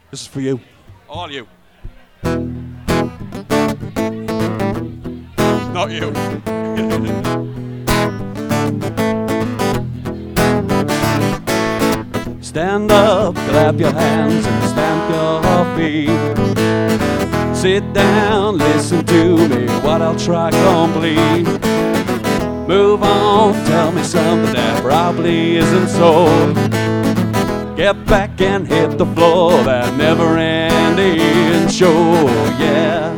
This is for you. All you. Not you. Stand up, clap your hands and stamp your feet. Sit down, listen to me while I'll try complete. Move on, tell me something that probably isn't so. Get back and hit the floor, that never-ending show, yeah.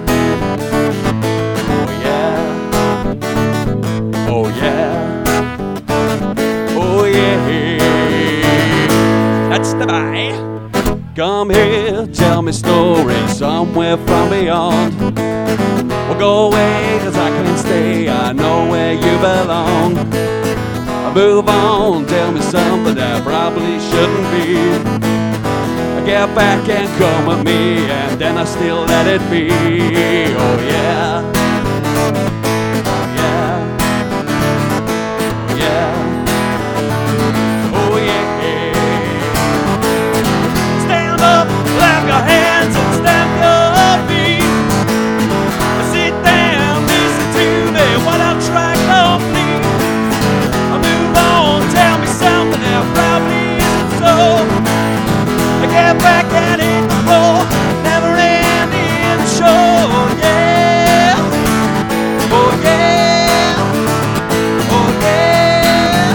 Oh yeah. Oh yeah. Oh yeah. That's the bye. Come here, tell me stories somewhere from beyond. Well, go away, 'cause I can't stay, I know where you belong. Move on, tell me something that probably shouldn't be. Get back and come with me, and then I still let it be. Oh yeah. Oh yeah. Oh yeah. Oh yeah. Stand up, clap your hands and stamp your feet. Sit down, listen to me while I try complete. Move on, tell me something that probably isn't so. Get back and hit the floor, never ending show, yeah. Oh yeah. Oh yeah.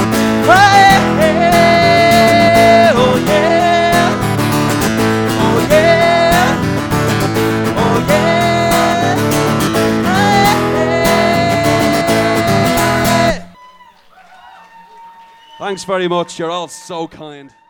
Hey, oh yeah. Oh yeah. Oh yeah. Hey. Thanks very much, you're all so kind.